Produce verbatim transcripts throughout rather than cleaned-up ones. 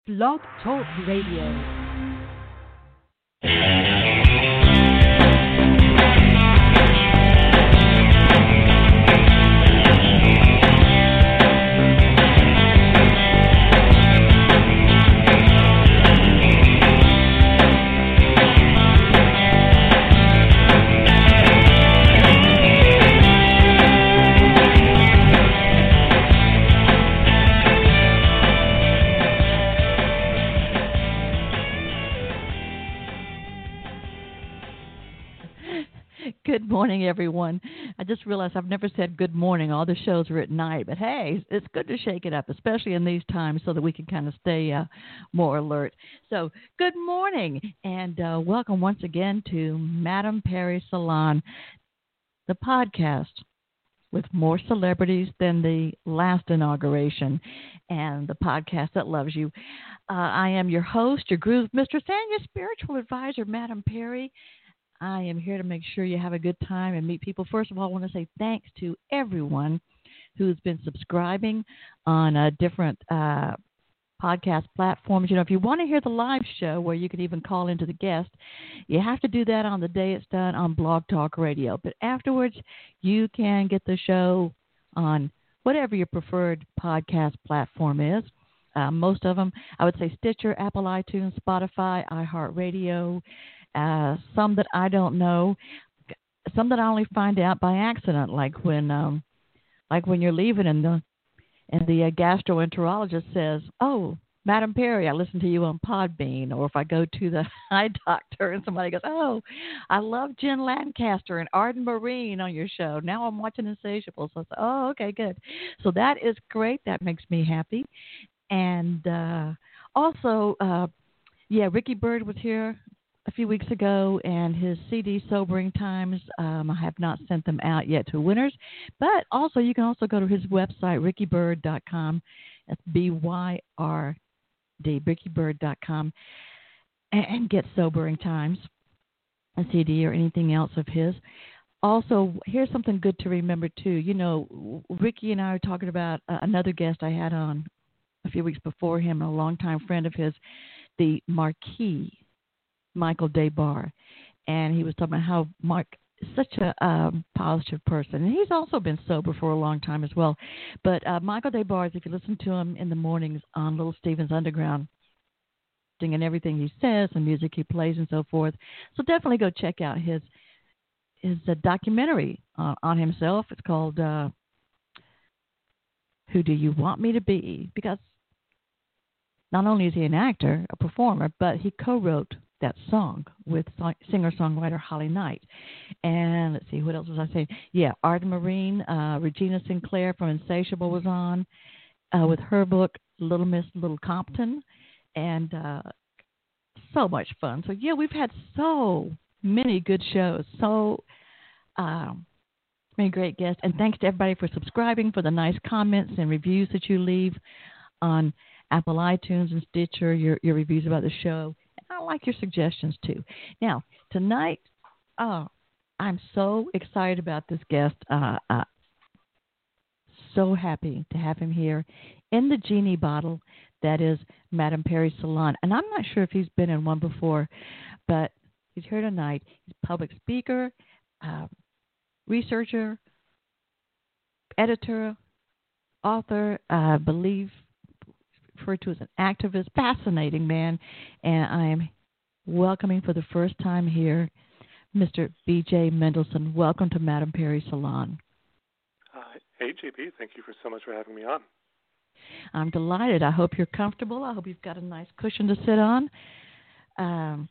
Blog Talk Radio. Good morning, everyone. I just realized I've never said good morning. All the shows are at night. But, hey, it's good to shake it up, especially in these times so that we can kind of stay uh, more alert. So, good morning, and uh, welcome once again to Madame Perry Salon, the podcast with more celebrities than the last inauguration, and the podcast that loves you. Uh, I am your host, your groove mistress, and your spiritual advisor, Madame Perry. I am here to make sure you have a good time and meet people. First of all, I want to say thanks to everyone who's been subscribing on uh, different uh, podcast platforms. You know, if you want to hear the live show where you can even call into the guest, you have to do that on the day it's done on Blog Talk Radio. But afterwards, you can get the show on whatever your preferred podcast platform is. Uh, most of them, I would say Stitcher, Apple iTunes, Spotify, iHeartRadio, Uh, some that I don't know, some that I only find out by accident, like when, um, like when you're leaving and the and the uh, gastroenterologist says, "Oh, Madame Perry, I listened to you on Podbean," or if I go to the eye doctor and somebody goes, "Oh, I love Jen Lancaster and Arden Marine on your show. Now I'm watching Insatiable." So I say, "Oh, okay, good." So that is great. That makes me happy. And uh, also, uh, yeah, Ricky Byrd was here a few weeks ago, and his C D Sobering Times, um, I have not sent them out yet to winners, but also you can also go to his website, ricky byrd dot com. That's B Y R D, ricky byrd dot com, and, and get Sobering Times, a C D or anything else of his. Also, here's something good to remember, too. You know, Ricky and I were talking about uh, another guest I had on a few weeks before him, a longtime friend of his, the Marquis, Michael Desbarres, and he was talking about how Mark is such a um, positive person, and he's also been sober for a long time as well. But uh, Michael Desbarres, if you listen to him in the mornings on Little Steven's Underground, singing everything he says and music he plays and so forth, so definitely go check out his his uh, documentary uh, on himself. It's called uh, "Who Do You Want Me to Be?" Because not only is he an actor, a performer, but he co-wrote that song with singer-songwriter Holly Knight. And let's see, what else was I saying? Yeah, Arden Marine, uh, Regina Sinclair from Insatiable was on uh, with her book, Little Miss Little Compton. And uh, so much fun. So, yeah, we've had so many good shows, so um, many great guests. And thanks to everybody for subscribing, for the nice comments and reviews that you leave on Apple iTunes and Stitcher, your, your reviews about the show. I like your suggestions, too. Now, tonight, oh, I'm so excited about this guest. Uh, uh, so happy to have him here in the Genie bottle that is Madame Perry Salon. And I'm not sure if he's been in one before, but he's here tonight. He's a public speaker, uh, researcher, editor, author, I uh, believe, referred to as an activist, fascinating man, and I am welcoming for the first time here Mister B J Mendelson. Welcome to Madame Perry Salon. Uh, hey, J P, thank you for so much for having me on. I'm delighted. I hope you're comfortable. I hope you've got a nice cushion to sit on. Um,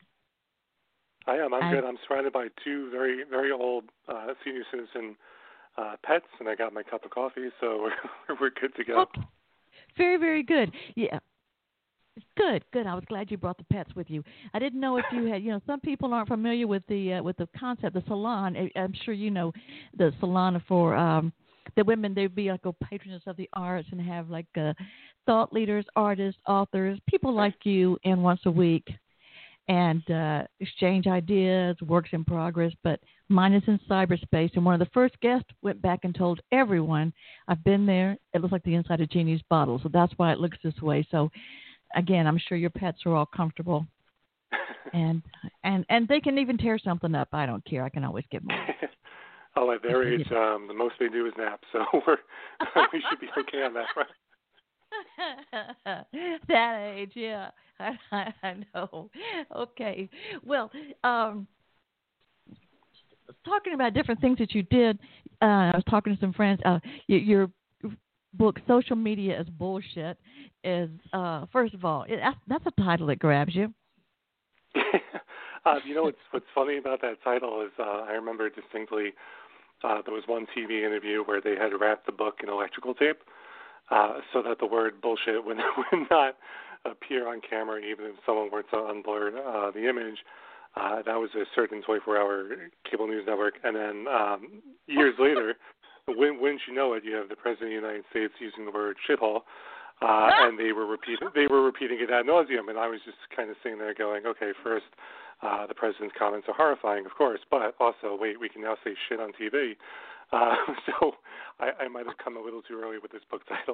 I am. I'm I, good. I'm surrounded by two very, very old uh, senior citizen uh, pets, and I got my cup of coffee, so we're, we're good to go. Okay. Very, very good. Yeah. Good, good. I was glad you brought the pets with you. I didn't know if you had, you know, some people aren't familiar with the uh, with the concept, the salon. I, I'm sure you know the salon for um, the women. They'd be like a patroness of the arts and have like uh, thought leaders, artists, authors, people like you in once a week and uh, exchange ideas, works in progress. But mine is in cyberspace. And one of the first guests went back and told everyone, I've been there. It looks like the inside of Genie's bottle. So that's why it looks this way. So again, I'm sure your pets are all comfortable, and and and they can even tear something up. I don't care. I can always get more. Oh, at their age, um, the most they do is nap, so we're we should be okay on that front. That age, yeah, I, I, I know. Okay, well, um, talking about different things that you did. Uh, I was talking to some friends. Uh, your, your book, Social Media is Bullshit, is uh, first of all, it, that's a title that grabs you. uh, you know what's what's funny about that title is uh, I remember distinctly. Uh, there was one T V interview where they had wrapped the book in electrical tape uh, so that the word bullshit would, would not appear on camera, even if someone were to unblur uh, the image. Uh, that was a certain twenty-four hour cable news network. And then um, years later, when, wouldn't you know it, you have the President of the United States using the word shithole. Uh, and they were repeating they were repeating it ad nauseum, and I was just kind of sitting there going, okay, first, uh, the president's comments are horrifying, of course, but also, wait, we can now say shit on T V. Uh, so I, I might have come a little too early with this book title.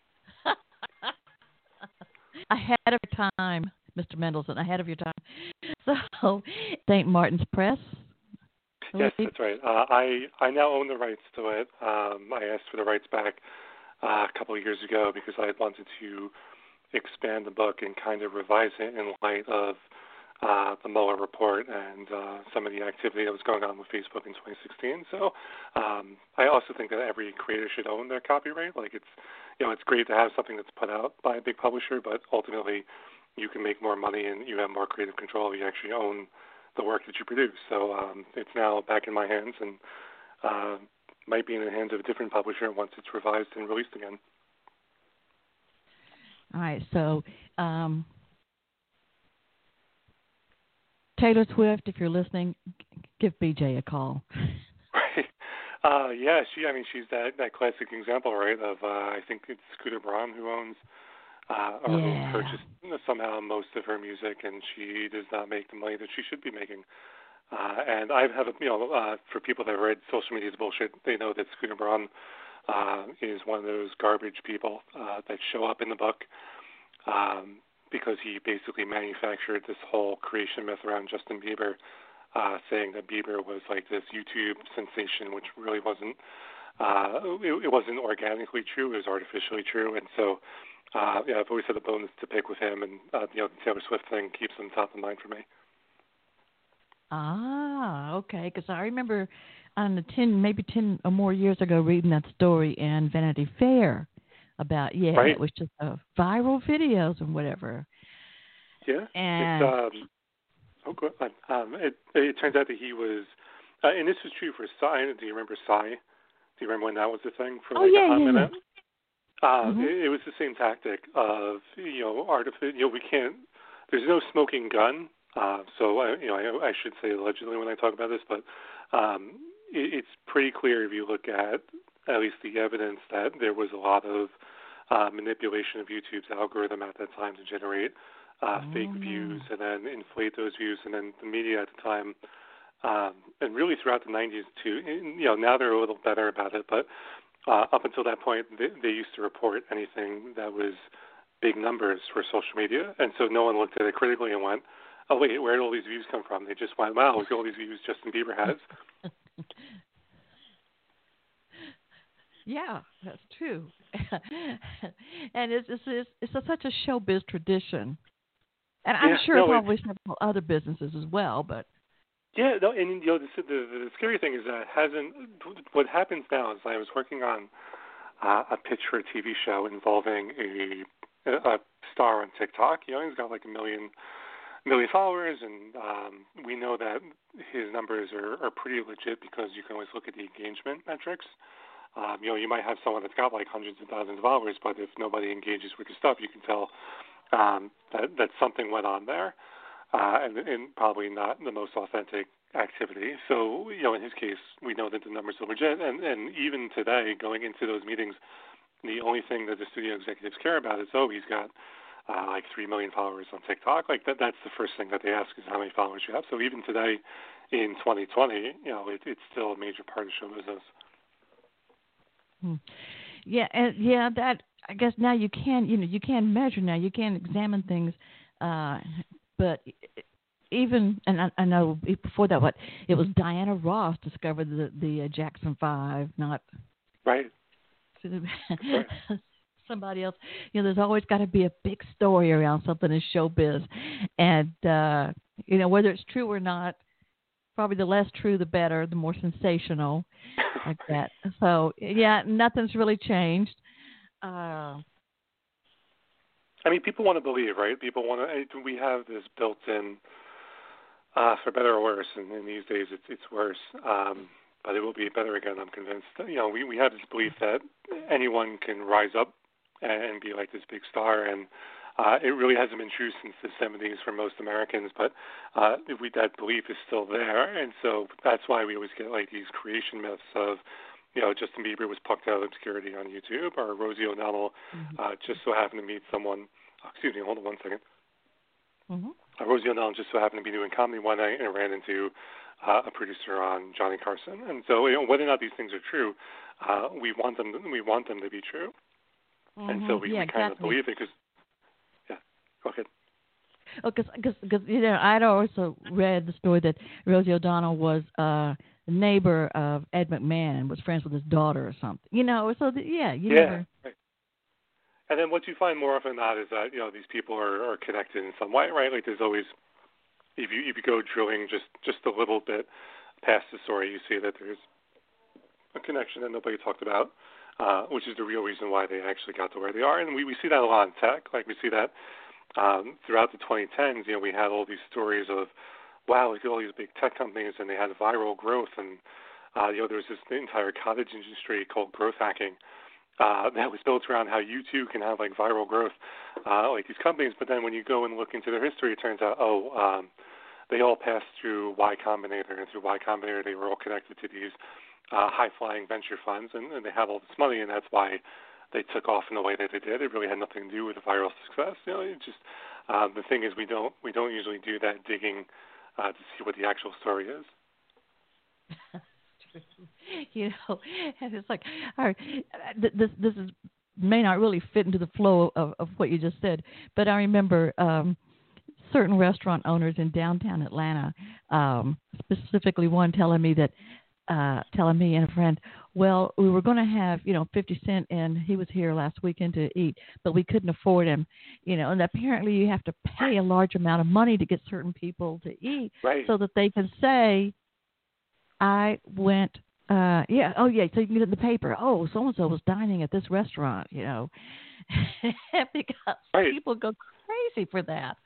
Ahead of your time, Mister Mendelsohn, ahead of your time. So, Saint Martin's Press. Yes, that's right. Uh, I I now own the rights to it. Um, I asked for the rights back Uh, a couple of years ago because I had wanted to expand the book and kind of revise it in light of uh, the Mueller report and uh, some of the activity that was going on with Facebook in twenty sixteen. So um, I also think that every creator should own their copyright. Like it's, you know, it's great to have something that's put out by a big publisher, but ultimately you can make more money and you have more creative control. You actually own the work that you produce. So um, it's now back in my hands and uh, might be in the hands of a different publisher once it's revised and released again. All right, so um, Taylor Swift, if you're listening, give B J a call. Right. Uh, yeah, she. I mean, she's that, that classic example, right? Of uh, I think it's Scooter Braun who owns uh, or yeah. who purchased somehow most of her music, and she does not make the money that she should be making. Uh, and I have, a, you know, uh, for people that have read Social Media is Bullshit, they know that Scooter Braun uh, is one of those garbage people uh, that show up in the book um, because he basically manufactured this whole creation myth around Justin Bieber, uh, saying that Bieber was like this YouTube sensation, which really wasn't. Uh, it, it wasn't organically true; it was artificially true. And so, uh, yeah, I've always had a bonus to pick with him, and uh, you know, the Taylor Swift thing keeps him top of mind for me. Ah, okay. Because I remember on the ten, maybe ten or more years ago, reading that story in Vanity Fair about yeah, right. It was just uh, viral videos and whatever. Yeah, and it's um, oh good. Um, it it turns out that he was, uh, and this was true for Psy. Do you remember Psy? Do you remember when that was the thing for oh, like yeah, a hot yeah, minute? Yeah. Uh, mm-hmm. it, it was the same tactic of you know artificial. You know we can't. There's no smoking gun. Uh, so, I, you know, I, I should say allegedly when I talk about this, but um, it, it's pretty clear if you look at at least the evidence that there was a lot of uh, manipulation of YouTube's algorithm at that time to generate uh, oh. fake views and then inflate those views, and then the media at the time, um, and really throughout the nineties too. And, you know, now they're a little better about it, but uh, up until that point, they, they used to report anything that was big numbers for social media, and so no one looked at it critically and went, oh, wait, where did all these views come from? They just went, wow, look at all these views Justin Bieber has. Yeah, that's true. And it's, it's, it's, it's a, such a showbiz tradition. And I'm yeah, sure no, it's always several other businesses as well, but... Yeah, no, and, you know, the, the, the scary thing is that it hasn't... What happens now is I was working on uh, a pitch for a T V show involving a, a star on TikTok. You know, he's got like a million... million followers, and um, we know that his numbers are, are pretty legit because you can always look at the engagement metrics. Um, you know, you might have someone that's got like hundreds of thousands of followers, but if nobody engages with your stuff, you can tell um, that, that something went on there, uh, and, and probably not the most authentic activity. So, you know, in his case, we know that the numbers are legit, and, and even today, going into those meetings, the only thing that the studio executives care about is, oh, he's got Uh, like three million followers on TikTok. Like that, that's the first thing that they ask is how many followers you have. So even today, in twenty twenty, you know, it, it's still a major part of show business. Hmm. Yeah, and yeah, that I guess now you can, you know, you can measure now. You can examine things, uh, but even and I, I know before that, what it was Diana Ross discovered the the uh, Jackson Five, not right. right. somebody else. You know, there's always got to be a big story around something in showbiz, and uh, you know, whether it's true or not. Probably the less true, the better, the more sensational, like that. So, yeah, nothing's really changed. Uh, I mean, people want to believe, right? People want to. We have this built-in, uh, for better or worse, and, and these days it's it's worse. Um, but it will be better again. I'm convinced. You know, we we have this belief that anyone can rise up and be like this big star, and Uh, it really hasn't been true since the seventies for most Americans, but uh, we, that belief is still there, and so that's why we always get like these creation myths of, you know, Justin Bieber was plucked out of obscurity on YouTube, or Rosie O'Donnell mm-hmm. uh, just so happened to meet someone. Oh, excuse me, hold on one second. Mm-hmm. Uh, Rosie O'Donnell just so happened to be doing comedy one night and ran into uh, a producer on Johnny Carson, and so you know, whether or not these things are true, uh, we want them. We want them to be true, mm-hmm. and so we, yeah, we kind exactly. of believe it because. Go ahead. Oh, because you know, I'd also read the story that Rosie O'Donnell was uh, the neighbor of Ed McMahon, was friends with his daughter or something. You know, so the, yeah, you yeah, never. Right. And then what you find more often than not is that you know these people are, are connected in some way, right? Like there's always, if you if you go drilling just just a little bit past the story, you see that there's a connection that nobody talked about, uh, which is the real reason why they actually got to where they are. And we we see that a lot in tech, like we see that. Um, throughout the twenty tens, you know, we had all these stories of, wow, look at all these big tech companies, and they had viral growth, and uh, you know, there was this entire cottage industry called growth hacking uh, that was built around how you too can have like viral growth, uh, like these companies. But then when you go and look into their history, it turns out, oh, um, they all passed through Y Combinator, and through Y Combinator, they were all connected to these uh, high-flying venture funds, and, and they had all this money, and that's why they took off in the way that they did. It really had nothing to do with the viral success. You know, it just uh, the thing is we don't we don't usually do that digging uh, to see what the actual story is. You know, and it's like, all right, this this is may not really fit into the flow of, of what you just said, but I remember um, certain restaurant owners in downtown Atlanta, um, specifically one telling me that. Uh, telling me and a friend, well, we were going to have, you know, fifty Cent, and he was here last weekend to eat, but we couldn't afford him, you know, and apparently you have to pay a large amount of money to get certain people to eat right. so that they can say, I went, uh, yeah, oh, yeah, so you can get it in the paper, oh, so-and-so was dining at this restaurant, you know, because right. people go crazy for that.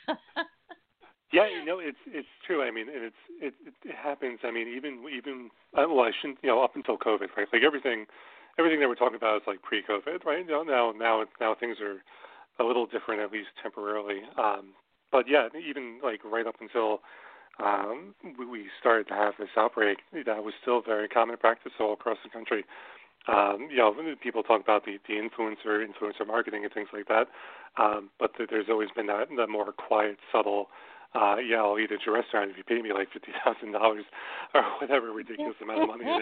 Yeah, you know, it's it's true. I mean, it's it it happens. I mean, even even uh, well, I shouldn't. You know, up until COVID, right? Like everything, everything that we're talking about is like pre-COVID, right? You know, now now now things are a little different, at least temporarily. Um, but yeah, even like right up until um, we, we started to have this outbreak, that was still very common practice all across the country. Um, you know, people talk about the, the influencer influencer marketing and things like that, um, but th- there's always been that, that more quiet, subtle. Uh, yeah, I'll eat at your restaurant if you pay me like fifty thousand dollars or whatever ridiculous amount of money it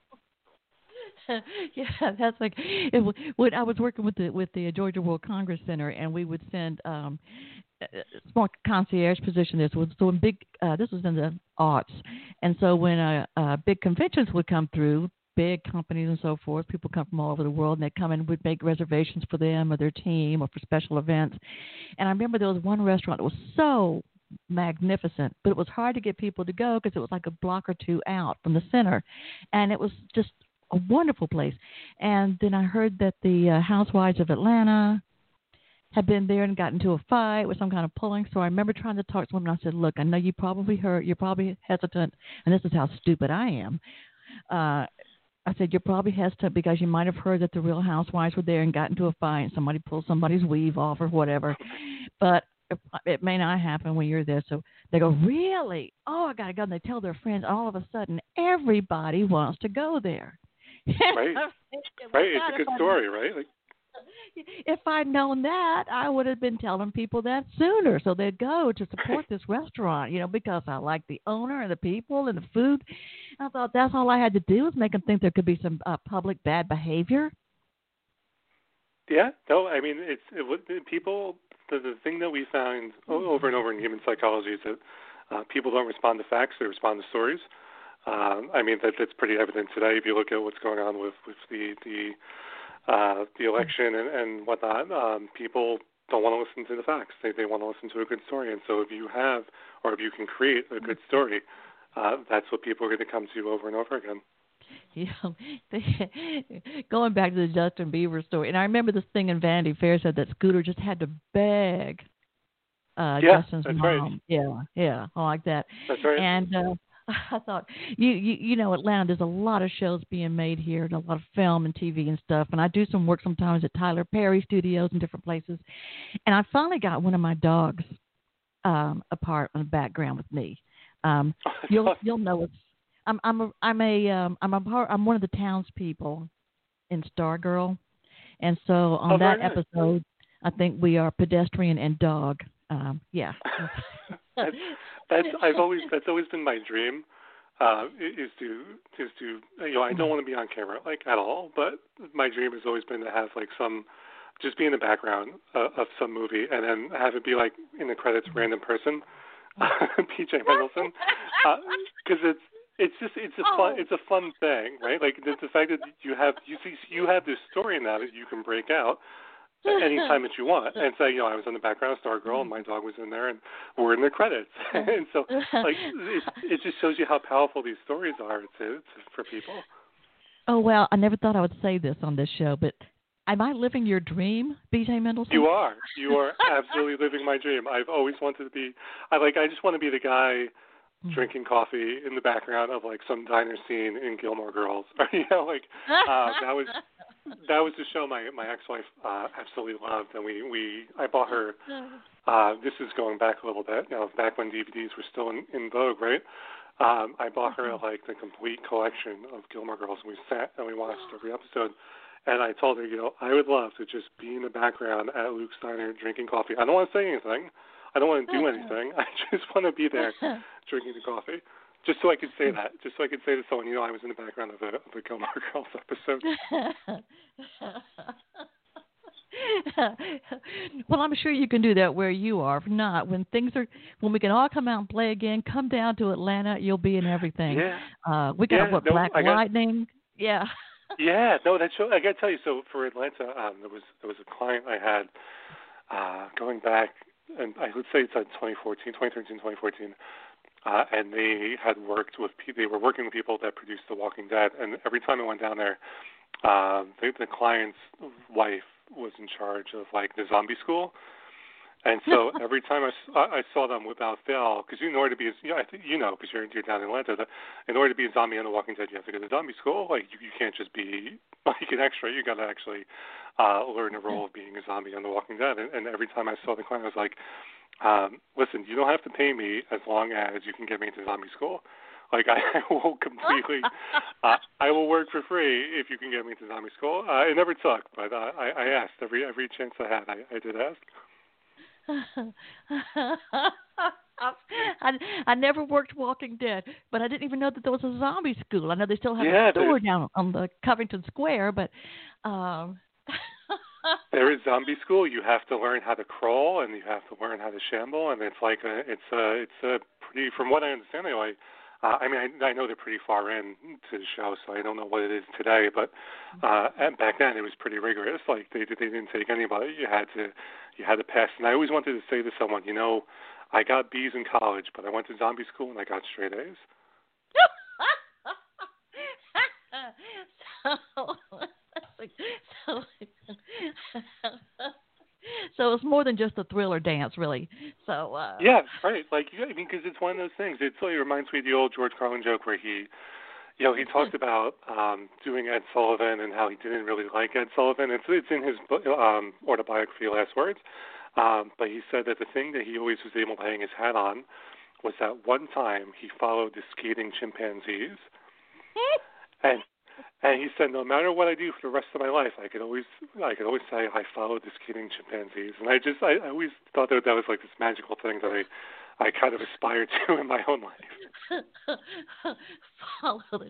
is. Yeah, that's like it, when I was working with the with the Georgia World Congress Center, and we would send um, a small concierge position. This was so in big. Uh, this was in the aughts, and so when uh, uh, big conventions would come through, big companies and so forth, people come from all over the world, and they'd come in and would make reservations for them or their team or for special events. And I remember there was one restaurant that was so magnificent, but it was hard to get people to go because it was like a block or two out from the center, and it was just a wonderful place. And then I heard that the uh, Housewives of Atlanta had been there and got into a fight with some kind of pulling. So I remember trying to talk to them, and I said, look, I know you probably heard, you're probably hesitant, and this is how stupid I am. Uh, I said, you're probably hesitant because you might have heard that the Real Housewives were there and got into a fight and somebody pulled somebody's weave off or whatever. But it may not happen when you're there. So they go, really? Oh, I got to go. And they tell their friends. All of a sudden, everybody wants to go there. Right. Right. It's a good story, right? Like, if I'd known that, I would have been telling people that sooner, so they'd go to support this restaurant, you know, because I like the owner and the people and the food. I thought that's all I had to do was make them think there could be some uh, public bad behavior. Yeah, no, I mean, it's it, what- people. The, the thing that we found o- over and over in human psychology is that uh, people don't respond to facts; they respond to stories. Um, I mean, that that's pretty evident today. If you look at what's going on with with the the uh, the election and, and whatnot, um, people don't want to listen to the facts. They they want to listen to a good story. And so, if you have, or if you can create a good story, uh, that's what people are going to come to over and over again. You know, they, going back to the Justin Bieber story, and I remember this thing in Vanity Fair said that Scooter just had to beg uh, Yeah, Justin's that's mom. right. Yeah, yeah, I like that. That's right. And uh, I thought, you, you you know, Atlanta, there's a lot of shows being made here, and a lot of film and T V and stuff. And I do some work sometimes at Tyler Perry Studios and different places. And I finally got one of my dogs um, apart in the background with me. Um, you'll you'll know it's I'm I'm a I'm a um, I'm a part I'm one of the townspeople in Stargirl, and so on oh, that nice. episode, I think we are pedestrian and dog. Um, yeah. that's, that's I've always that's always been my dream. Uh, is to is to you know I don't want to be on camera like at all, but my dream has always been to have like some just be in the background uh, of some movie and then have it be like in the credits random person, P J Mendelsohn, because uh, it's it's just it's a fun it's a fun thing, right? Like the, the fact that you have you see you have this story now that you can break out anytime that you want and say, you know, I was in the background of Stargirl and my dog was in there and we're in the credits. And so, like, it, it just shows you how powerful these stories are to, to, for people. Oh, well, I never thought I would say this on this show, but am I living your dream, B J Mendelsohn? You are. You are absolutely living my dream. I've always wanted to be, I like, I just want to be the guy drinking coffee in the background of, like, some diner scene in Gilmore Girls. You know, like, uh, that was... That was the show my my ex-wife uh, absolutely loved, and we, we I bought her. Uh, this is going back a little bit, you know, back when D V Ds were still in, in vogue, right? Um, I bought her like the complete collection of Gilmore Girls, and we sat and we watched every episode. And I told her, you know, I would love to just be in the background at Luke's Diner drinking coffee. I don't want to say anything. I don't want to do anything. I just want to be there drinking the coffee. Just so I could say that. Just so I could say to someone, you know, I was in the background of a, of a Gilmore Girls episode. Well, I'm sure you can do that where you are. If not, when things are, when we can all come out and play again, come down to Atlanta. You'll be in everything. Yeah. Uh, we got yeah, what no, Black I got, Lightning. Yeah. yeah. No, that show. I got to tell you. So for Atlanta, um, there was there was a client I had uh, going back, and I would say it's like twenty fourteen, twenty thirteen, twenty fourteen. Uh, and they had worked with, they were working with people that produced The Walking Dead. And every time I went down there, uh, the, the client's wife was in charge of like the zombie school. And so every time I, I saw them without fail, because you know, in order to be, you know, I think you know, because you're you're down in Atlanta, that in order to be a zombie on The Walking Dead, you have to go to zombie school. Like you, you can't just be like an extra. You got to actually uh, learn the role of being a zombie on The Walking Dead. And, and every time I saw the client, I was like, um, listen, you don't have to pay me as long as you can get me into zombie school. Like I, I will completely, uh, I will work for free if you can get me to zombie school. Uh, it never took, but uh, I, I asked every every chance I had. I, I did ask. I, I never worked Walking Dead, but I didn't even know that there was a zombie school. I know they still have yeah, a store down on the Covington Square, but um there is zombie school. You have to learn how to crawl, and you have to learn how to shamble, and it's like a, it's a, it's a pretty, from what I understand anyway. Uh, I mean, I, I know they're pretty far in to the show, so I don't know what it is today. But uh, and back then, it was pretty rigorous. Like they they didn't take anybody. You had to you had to pass. And I always wanted to say to someone, you know, I got B's in college, but I went to zombie school and I got straight A's. so, so, so it's more than just a thriller dance, really. So uh, yeah, right. Like I mean, because it's one of those things. It really reminds me of the old George Carlin joke where he, you know, he talked about um, doing Ed Sullivan and how he didn't really like Ed Sullivan. It's it's in his um, autobiography, Last Words. Um, but he said that the thing that he always was able to hang his hat on was that one time he followed the skating chimpanzees, and. And he said, no matter what I do for the rest of my life, I could always, I could always say I followed the skating chimpanzees. And I just, I, I always thought that that was like this magical thing that I, I kind of aspire to in my own life. Follow the.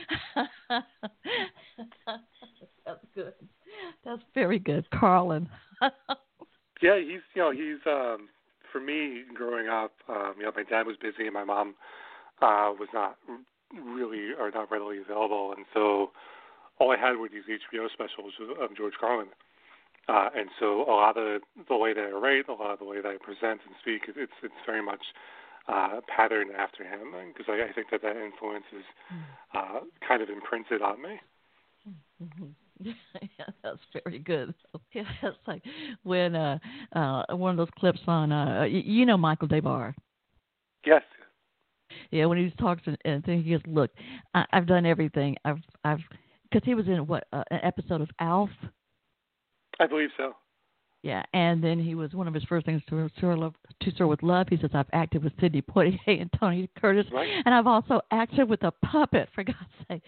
That's good. That's very good, Carlin. Yeah, he's you know he's um, for me growing up. Um, you know, my dad was busy and my mom uh, was not really or not readily available, and so all I had were these H B O specials of George Carlin. Uh, and so a lot of the way that I write, a lot of the way that I present and speak, it's it's very much uh, patterned after him, because I, I think that that influence is uh, kind of imprinted on me. Mm-hmm. Yeah, that's very good. Yeah, it's like when uh, uh, one of those clips on, uh, you, you know, Michael Debar. Yes. Yeah, when he talks and, and he goes, "Look, I, I've done everything. I've, I've, because he was in what uh, an episode of Alf." I believe so. Yeah, and then he was one of his first things to Sir, Love, to Sir with Love. He says, "I've acted with Sidney Poitier and Tony Curtis, right. and I've also acted with a puppet." For God's sake.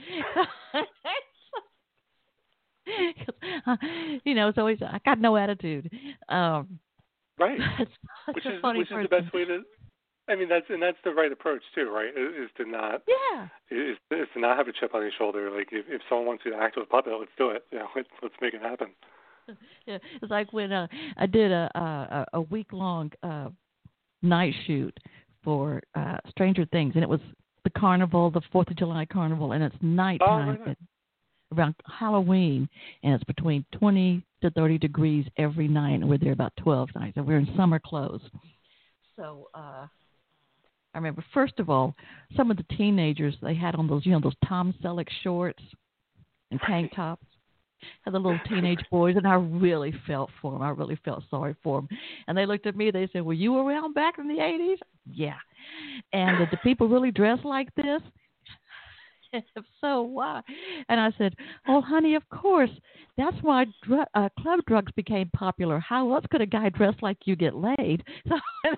uh, you know, it's always I got no attitude. Um, right. Which is funny which person. is the best way to. I mean, that's and that's the right approach too, right? Is, is to not. Yeah. Is, is to not have a chip on your shoulder. Like if, if someone wants you to act with a puppet, let's do it. You know, let's let's make it happen. Yeah, it's like when uh, I did a a, a week long uh, night shoot for uh, Stranger Things, and it was the carnival, the Fourth of July carnival, and it's nighttime. Oh, right, right. Around Halloween, and it's between twenty to thirty degrees every night, and we're there about twelve nights, and we're in summer clothes. So uh, I remember, first of all, some of the teenagers, they had on those, you know, those Tom Selleck shorts and tank tops. Had the little teenage boys, and I really felt for them. I really felt sorry for them. And they looked at me, they said, "Were you around back in the eighties?" Yeah. And did the people really dress like this? If so, why? And I said, "Oh, honey, of course. That's why dr- uh, club drugs became popular. How else could a guy dress like you get laid?" So,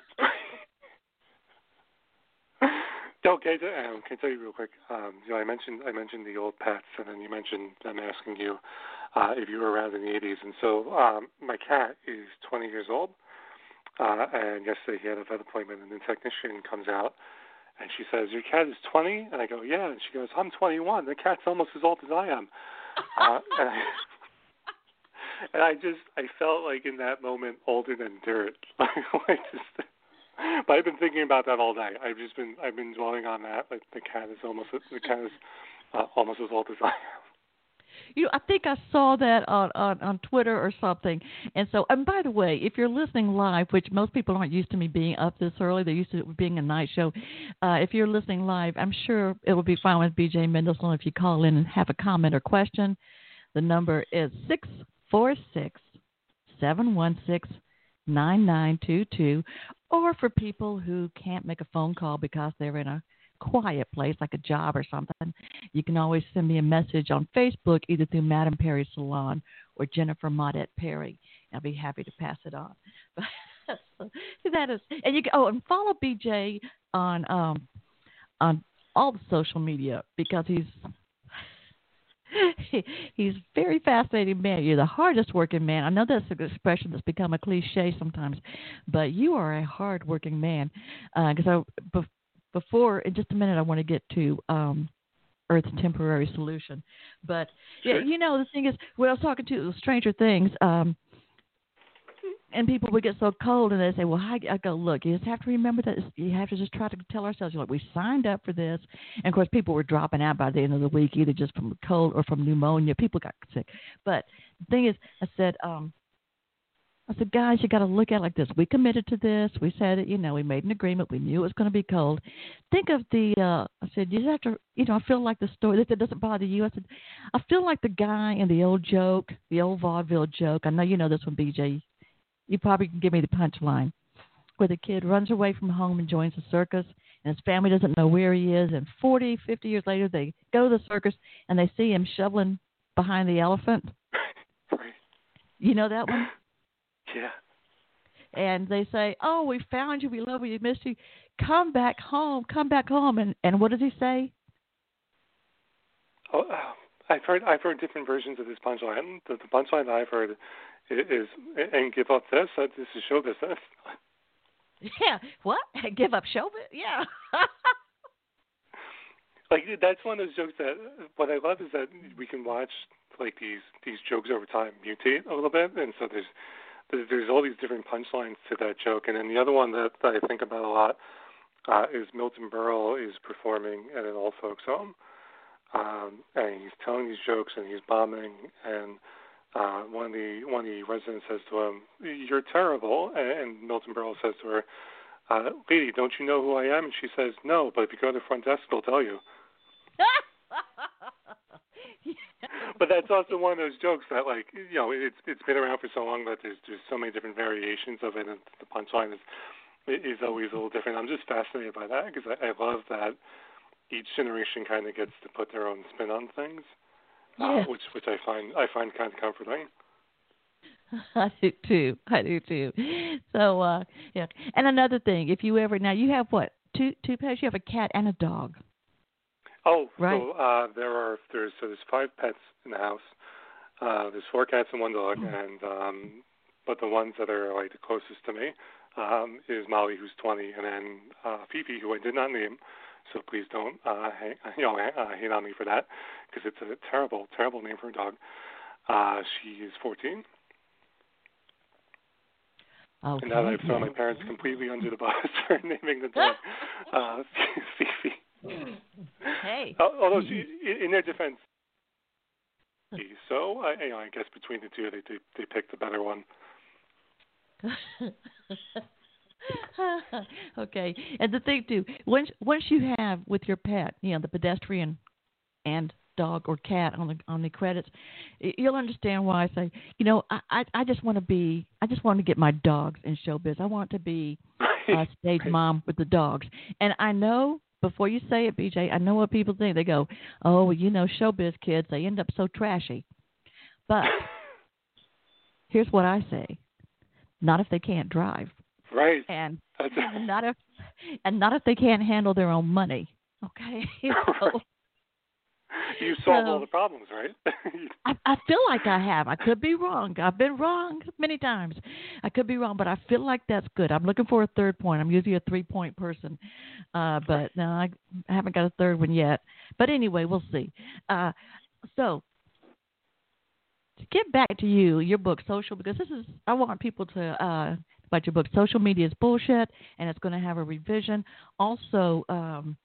Don't can I, um, can I tell you real quick? Um, you know, I mentioned I mentioned the old pets, and then you mentioned them asking you uh, if you were around in the eighties. And so um, my cat is twenty years old, uh, and yesterday he had a vet appointment, and the technician comes out. And she says, "Your cat is twenty?" And I go, "Yeah." And she goes, "I'm twenty-one. The cat's almost as old as I am." Uh, and, I, and I just, I felt like in that moment older than dirt. Like just, but I've been thinking about that all night. I've just been, I've been dwelling on that. Like the cat is almost, the cat is uh, almost as old as I am. You know, I think I saw that on, on, on Twitter or something. And so, and by the way, if you're listening live, which most people aren't used to me being up this early, they're used to it being a night show. Uh, if you're listening live, I'm sure it will be fine with B J Mendelsohn if you call in and have a comment or question. The number is six four six, seven one six, nine nine two two. Or for people who can't make a phone call because they're in a quiet place like a job or something, you can always send me a message on Facebook either through Madame Perry Salon or Jennifer Maudette Perry. I'll be happy to pass it on. So that is, and you can, oh, and follow B J on um on all the social media because he's he, he's a very fascinating man. You're the hardest working man. I know that's an expression that's become a cliche sometimes, but you are a hard working man. Because uh, I. Before, Before, in just a minute, I want to get to um, Earth's temporary solution. But, Sure. yeah, you know, the thing is, when I was talking to Stranger Things, um, and people would get so cold, and they say, well, I, I go, look, you just have to remember that you have to just try to tell ourselves, you're like, we signed up for this. And, of course, people were dropping out by the end of the week, either just from cold or from pneumonia. People got sick. But the thing is, I said, um, I said, guys, you got to look at it like this. We committed to this. We said it, you know, we made an agreement. We knew it was going to be cold. Think of the, uh, I said, you just have to, you know, I feel like the story, that doesn't bother you. I said, I feel like the guy in the old joke, the old vaudeville joke. I know you know this one, B J. You probably can give me the punchline. Where the kid runs away from home and joins the circus, and his family doesn't know where he is. And forty, fifty years later, they go to the circus, and they see him shoveling behind the elephant. Right. You know that one? Yeah. And they say, oh, we found you. We love you. We missed you. Come back home. Come back home. And, and what does he say? Oh, uh, I've heard I've heard different versions of this punchline. The, the punchline that I've heard is, is and give up this. Uh, this is show business. Yeah. What? Give up showbiz? Yeah. Like that's one of those jokes that what I love is that we can watch like these these jokes over time mutate a little bit, and so there's there's, there's all these different punchlines to that joke. And then the other one that, that I think about a lot uh, is Milton Berle is performing at an old folks home, um, and he's telling these jokes and he's bombing, and uh, one of the one of the residents says to him, "You're terrible," and, and Milton Berle says to her, uh, "Lady, don't you know who I am?" And she says, "No, but if you go to the front desk, they'll tell you." But that's also one of those jokes that, like, you know, it's it's been around for so long that there's there's so many different variations of it, and the punchline is is always a little different. I'm just fascinated by that because I, I love that each generation kind of gets to put their own spin on things, uh, Yes. which which I find I find kind of comforting. I do too. I do too. So, uh, yeah. And another thing, if you ever now you have what two two pets? You have a cat and a dog, Oh, right? so uh, there are there's so there's five pets in the house. Uh, there's four cats and one dog, and um, but the ones that are like the closest to me um, is Molly, who's twenty, and then uh, Fifi, who I did not name. So please don't uh, hang, you know uh, hate on me for that because it's a terrible, terrible name for a dog. Uh, she is fourteen. Okay. And now that I've thrown Yeah. my parents completely under the bus for naming the dog uh, Fifi. Hey. Uh, although she, in their defense, so I, you know, I guess between the two, they they, they picked the better one. Okay. And the thing too, once once you have with your pet, you know, the pedestrian and dog or cat on the on the credits, you'll understand why I say, you know, I I, I just want to be, I just want to get my dogs in showbiz. I want to be a stage Right. mom with the dogs, and I know. Before you say it, B J, I know what people think. They go, "Oh, well, you know, showbiz kids, they end up so trashy." But here's what I say: not if they can't drive, Right. and That's not if and not if they can't handle their own money. Okay, so, you solve all so the problems, right? I, I feel like I have. I could be wrong. I've been wrong many times. I could be wrong, but I feel like that's good. I'm looking for a third point. I'm usually a three-point person, uh, but no, I haven't got a third one yet. But anyway, we'll see. Uh, so to get back to you, your book, Social, because this is, I want people to, uh, about your book, Social Media is Bullshit, and it's going to have a revision. Also, um,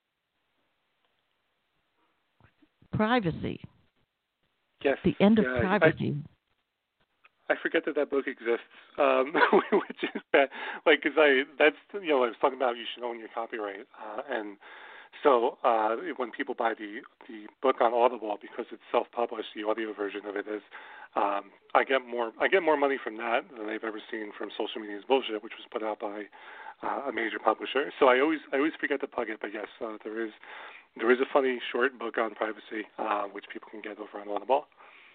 privacy, Yes. the end of Yeah. privacy. I, I forget that that book exists, um, which is bad. Like, because I that's you know I was talking about you should own your copyright, uh, and so uh, when people buy the the book on Audible because it's self-published, the audio version of it is. Um, I get more. I get more money from that than I've ever seen from Social Media is Bullshit, which was put out by uh, a major publisher. So I always, I always forget to plug it. But yes, uh, there is, there is a funny short book on privacy, uh, which people can get over on Audible.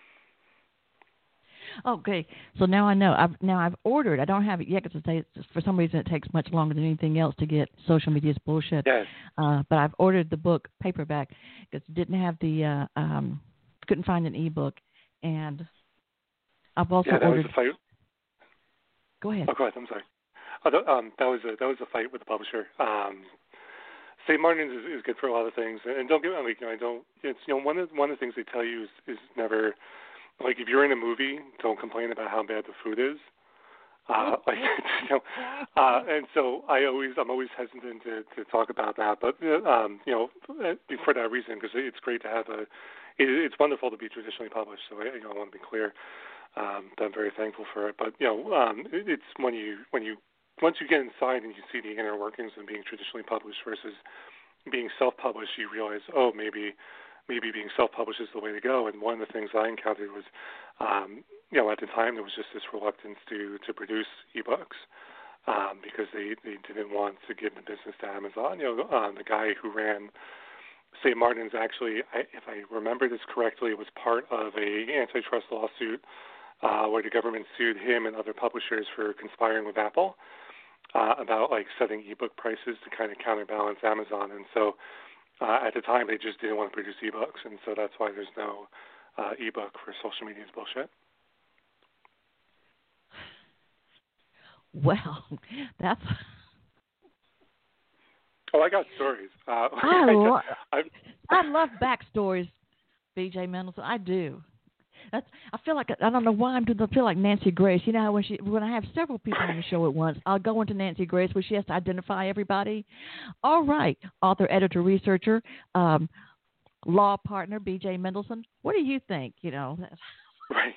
Okay, so now I know. I've now I've ordered. I don't have it yet because for some reason it takes much longer than anything else to get Social Media is Bullshit. Yes. Uh, but I've ordered the book paperback because it didn't have the uh, um, couldn't find an ebook, and I've also yeah, that ordered. was a fight. Go ahead. Oh, go ahead. I'm sorry. Oh, th- um, that was a that was a fight with the publisher. Um, Saint Martin's is, is good for a lot of things, and don't get me wrong. Like, you know, I don't. It's you know one of one of the things they tell you is, is never like if you're in a movie, don't complain about how bad the food is. Uh, like you know, uh, and so I always I'm always hesitant to, to talk about that, but um, you know, for that reason, because it's great to have a. It, it's wonderful to be traditionally published. So I, you know, I want to be clear. Um, I'm very thankful for it. But you know, um, it, it's when you when you once you get inside and you see the inner workings of being traditionally published versus being self-published, you realize, oh, maybe maybe being self-published is the way to go. And one of the things I encountered was, um, you know, at the time there was just this reluctance to to produce ebooks um, because they they didn't want to give the business to Amazon. You know, um, the guy who ran Saint Martin's actually, I, if I remember this correctly, was part of a antitrust lawsuit uh, where the government sued him and other publishers for conspiring with Apple uh, about like setting ebook prices to kind of counterbalance Amazon. And so uh, at the time they just didn't want to produce ebooks, and so that's why there's no uh, ebook for Social Media is Bullshit. Well, that's Oh, I got stories. Uh, I I, lo- I, I love backstories, B J Mendelson. I do. That's. I feel like I don't know why I'm doing. I feel like Nancy Grace. You know how when she when I have several people on the show at once, I'll go into Nancy Grace where she has to identify everybody. All right, author, editor, researcher, um, law partner, B J Mendelson. What do you think? You know. right.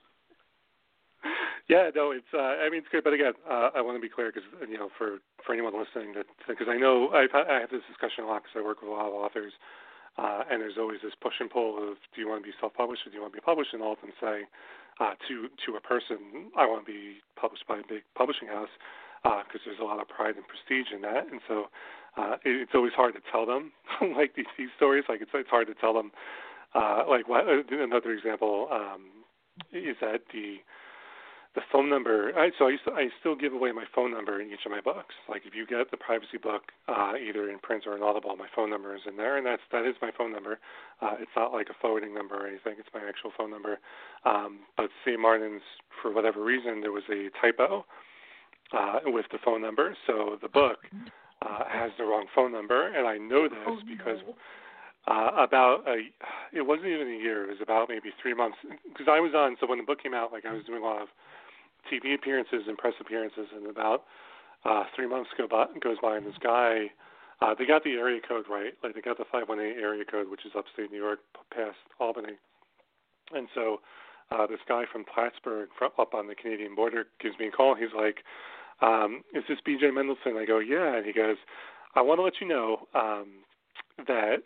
Yeah, no, it's. Uh, I mean, it's great, but again, uh, I want to be clear because you know, for for anyone listening, that because I know I've, I have this discussion a lot because I work with a lot of authors, uh, and there's always this push and pull of do you want to be self-published or do you want to be published, and all of them say uh, to to a person, I want to be published by a big publishing house because uh, there's a lot of pride and prestige in that, and so uh, it, it's always hard to tell them like these, these stories. Like it's it's hard to tell them. Uh, like what, another example um, is that the the phone number. I, so I, used to, I still give away my phone number in each of my books. Like if you get the privacy book, uh, either in print or in Audible, my phone number is in there, and that's that is my phone number. Uh, it's not like a forwarding number or anything. It's my actual phone number. Um, but Saint Martin's, for whatever reason, there was a typo uh, with the phone number, so the book uh, has the wrong phone number, and I know this Oh, because. no. Uh, about a, it wasn't even a year. It was about maybe three months because I was on. So when the book came out, like I was doing a lot of T V appearances and press appearances, and about uh, three months go by, goes by, and this guy, uh, they got the area code right, like they got the five one eight area code, which is upstate New York, past Albany, and so uh, this guy from Plattsburgh, from up on the Canadian border, gives me a call. He's like, um, "Is this B J Mendelson?" I go, "Yeah," and he goes, "I want to let you know um, that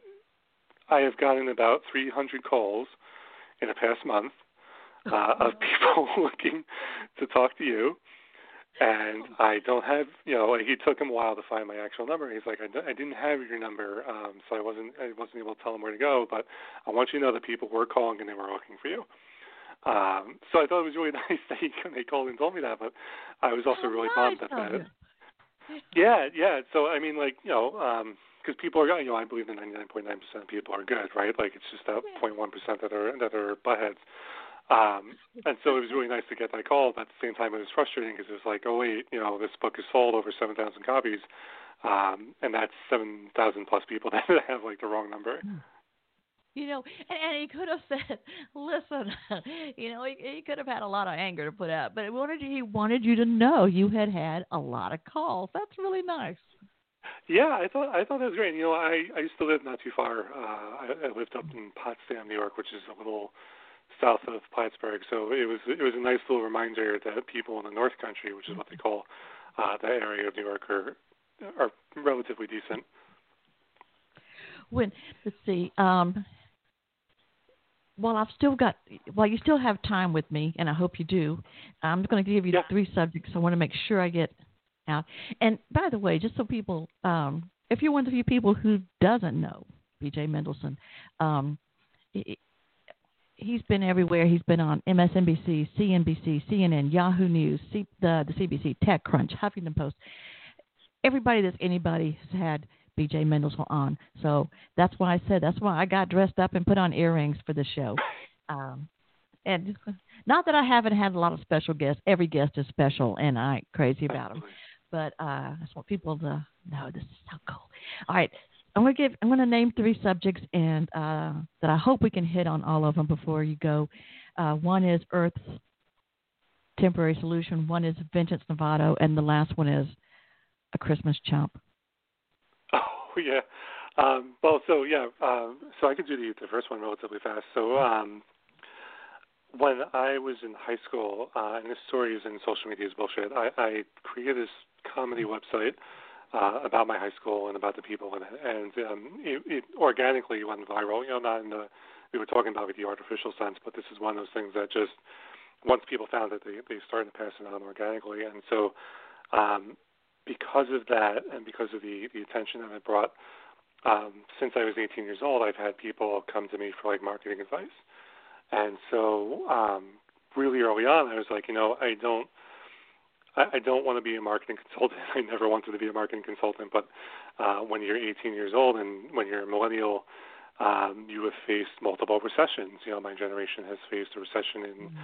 I have gotten about three hundred calls in the past month." Uh, of people looking to talk to you, and I don't have, you know, like it took him a while to find my actual number. He's like, I, d- I didn't have your number, um, so I wasn't, I wasn't able to tell him where to go. But I want you to know that people were calling and they were looking for you. Um, so I thought it was really nice that he they called and told me that. But I was also How really nice bummed that of that. you. Yeah, yeah. So I mean, like, you know. Um, because people are, you know, I believe the ninety-nine point nine percent of people are good, right? Like it's just that zero point one percent that are that are buttheads. Um, and so it was really nice to get that call. But at the same time, it was frustrating because it was like, oh wait, you know, this book is sold over seven thousand copies, um, and that's seven thousand plus people that have like the wrong number. You know, and, and he could have said, "Listen," you know, he, he could have had a lot of anger to put out, but he wanted you, he wanted you to know you had had a lot of calls. That's really nice. Yeah, I thought I thought that was great. You know, I I used to live not too far. Uh, I, I lived up in Potsdam, New York, which is a little south of Plattsburgh. So it was it was a nice little reminder that people in the North Country, which is what they call uh, that area of New York, are are relatively decent. When let's see, um, well, I've still got, well, you still have time with me, and I hope you do. I'm going to give you Yeah. three subjects. I want to make sure I get out. And by the way, just so people, um, if you're one of the few people who doesn't know B J Mendelson, um, he, he's been everywhere. He's been on M S N B C, C N B C, C N N, Yahoo News, C, the, the C B C, TechCrunch, Huffington Post. Everybody that's anybody has had B J Mendelson on. So that's why I said, that's why I got dressed up and put on earrings for the show. Um, and not that I haven't had a lot of special guests. Every guest is special, and I ain't crazy about them. But uh, I just want people to know this is so cool. All right. I'm going to give. I'm going to name three subjects, and uh, that I hope we can hit on all of them before you go. Uh, one is Earth's temporary solution. One is Vengeance Novato, and the last one is A Christmas Chump. Oh yeah. Um, well, so yeah. Um, so I could do the, the first one relatively fast. So um, when I was in high school, uh, and this story is in social media is bullshit. I, I created this comedy website uh, about my high school and about the people in it, and um, it, it organically went viral. You know, not in the we were talking about with the artificial sense, but this is one of those things that just once people found it, they they started to pass it on organically, and so um, because of that, and because of the the attention that it brought, um, since I was eighteen years old, I've had people come to me for like marketing advice, and so um, really early on, I was like, you know, I don't. I don't want to be a marketing consultant. I never wanted to be a marketing consultant. But uh, when you're eighteen years old and when you're a millennial, um, you have faced multiple recessions. You know, my generation has faced a recession in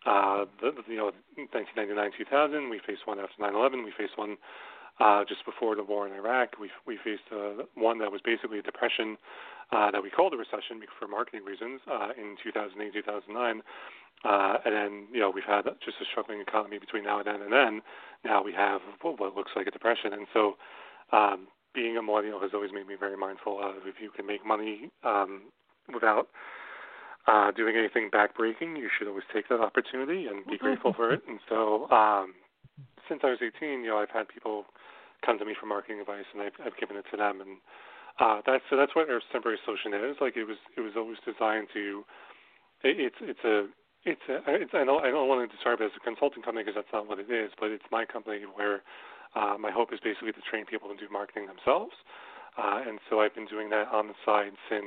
Uh, the, you know, nineteen ninety-nine, two thousand, we faced one after nine eleven. We faced one uh, just before the war in Iraq. We we faced uh, one that was basically a depression uh, that we called a recession for marketing reasons uh, in two thousand eight, two thousand nine. Uh, and then, you know, we've had just a struggling economy between now and then, and then now we have what looks like a depression. And so um, being a millennial has always made me very mindful of if you can make money um, without uh, doing anything backbreaking, you should always take that opportunity and be grateful for it. And so um, since I was eighteen, you know, I've had people come to me for marketing advice, and I've, I've given it to them. And uh, that's so that's what Earth's Temporary Solution is. Like it was, it was always designed to. It, it's it's a It's, a, it's I don't I don't want to describe it as a consulting company because that's not what it is, but it's my company where uh, my hope is basically to train people to do marketing themselves, uh, and so I've been doing that on the side since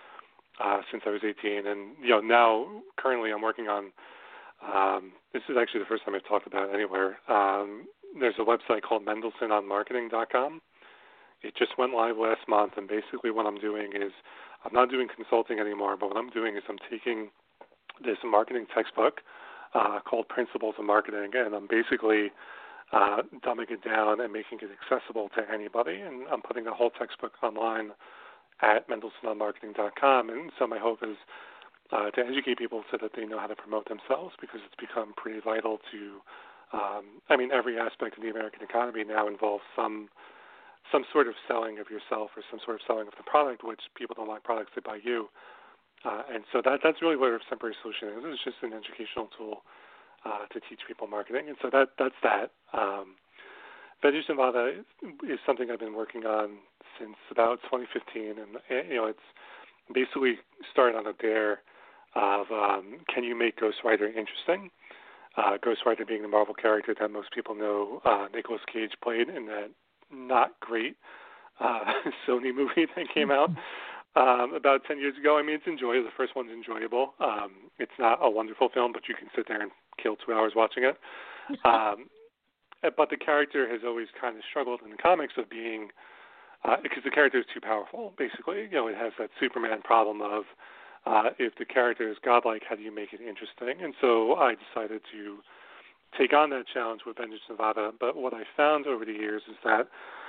uh, since I was eighteen, and you know now currently I'm working on. Um, this is actually the first time I've talked about it anywhere. Um, there's a website called Mendelsohn On Marketing dot com. It just went live last month, and basically what I'm doing is I'm not doing consulting anymore, but what I'm doing is I'm taking this marketing textbook uh, called Principles of Marketing, and I'm basically uh, dumbing it down and making it accessible to anybody. And I'm putting the whole textbook online at Mendelsohn On Marketing dot com. And so my hope is uh, to educate people so that they know how to promote themselves, because it's become pretty vital to, um, I mean, every aspect of the American economy now involves some some sort of selling of yourself or some sort of selling of the product, which people don't like products, they buy you. Uh, and so that that's really what Earth's Temporary Solution is. It's just an educational tool uh, to teach people marketing. And so that that's that. Um, Ventures Nevada is, is something I've been working on since about twenty fifteen. And, you know, it's basically started on a dare of um, can you make Ghost Rider interesting? Uh, Ghost Rider being the Marvel character that most people know uh, Nicolas Cage played in that not great uh, Sony movie that came out. Um, about ten years ago. I mean, it's enjoyable. The first one's enjoyable. Um, it's not a wonderful film, but you can sit there and kill two hours watching it. Um, but the character has always kind of struggled in the comics of being, uh, because the character is too powerful, basically. You know, it has that Superman problem of uh, if the character is godlike, how do you make it interesting? And so I decided to take on that challenge with Vengeance Nevada. But what I found over the years is that